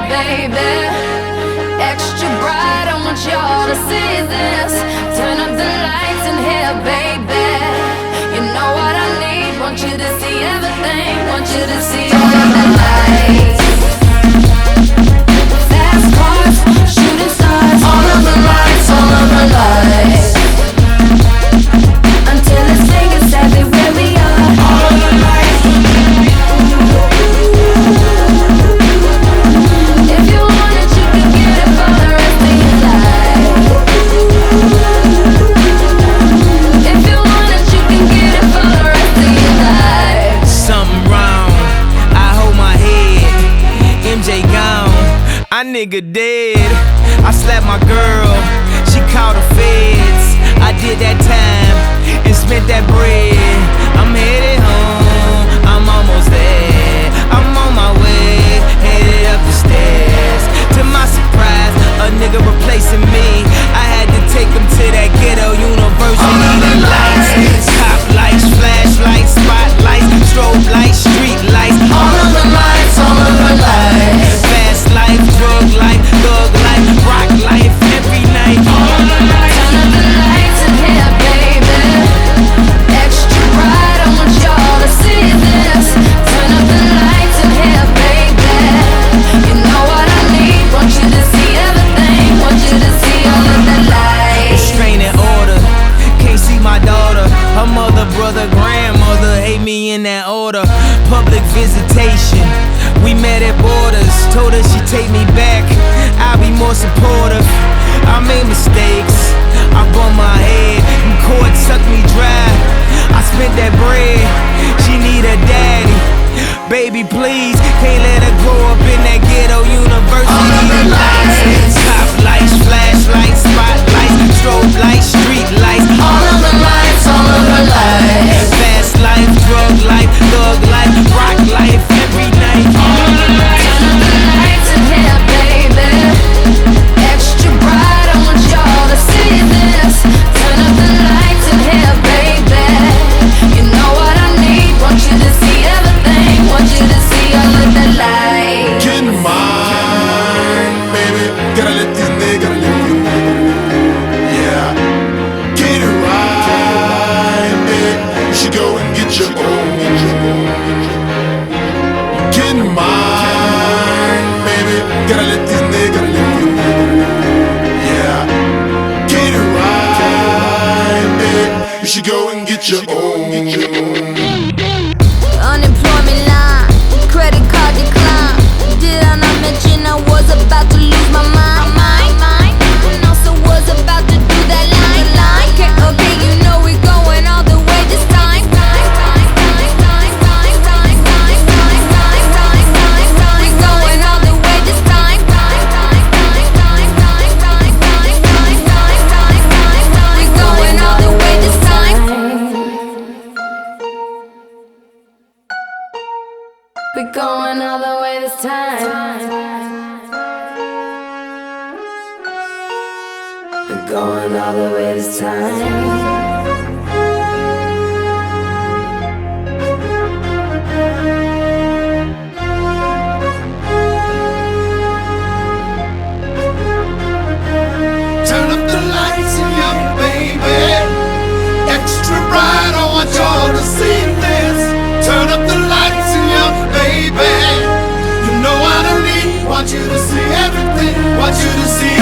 baby. Extra bright, I want y'all to see this. Turn up the lights in here, baby. You know what I need, want you to see everything. Want you to see all of the lights. Fast cars, shooting stars. All of the lights, all of the lights. Until it's fingers everywhere we are. All of the lights. If you want it, you can get it for the rest of your life. If you want it, you can get it for the rest of your life. Something wrong, I hold my head. MJ gone, I nigga dead. I slapped my girl, she called the feds. I did that time and spent that bread. I'm headed home, I'm almost there. I'm on my way, headed up the stairs. To my surprise, a nigga replacing me. I had to take him to that ghetto university. The lights, top lights, flashlights, spotlights, strobe lights, street lights. All of the lights, all of the lights. Fast life, drug life, thug life, rock life, every night. All of the lights. Turn up the lights in here, baby. Extra bright, I want y'all to see this. Turn up the lights in here, baby. You know what I need, want you to see everything. Want you to see all of the lights. Restraining order, can't see my daughter. Her mother, brother, grandmother hate me in that order. Public visitation, we met at borders. Told her she'd take me back, I'll be more supportive. I made mistakes, I bumped my head, and court sucked me dry. I spent that bread, she need a daddy. Baby, please, can't let her grow up in that ghetto university. All of the lights. Top lights, flashlights, spotlights, strobe lights, street lights. All of the lights, all of the lights. Fast life, drug life, thug life, rock life, every night. All of the lights. Turn up the lights in here, baby. Extra bright, I want y'all to see this. Turn up the lights in here, baby. You know what I need, want you to see everything. Want you to see all of the lights. Get mine, baby. Gotta let this nigga live. Yeah. Get it right, baby. You should go and get your own. Get mine, baby. Gotta let this nigga live. Yeah. Get it right, baby. You should go and get your own. Unemployment line, credit card decline. Did I not mention I was about to lose my mind? And also was about to do that line. Okay, you know we're going all the way this time. We're going all the way this time. We're going all the way this time. We're going all the way this time. We're going all the way this time. Turn up the lights in here, baby. Extra bright, I want y'all to see this. Turn up the lights in here, baby. You know what I need, want you to see everything. Want you to see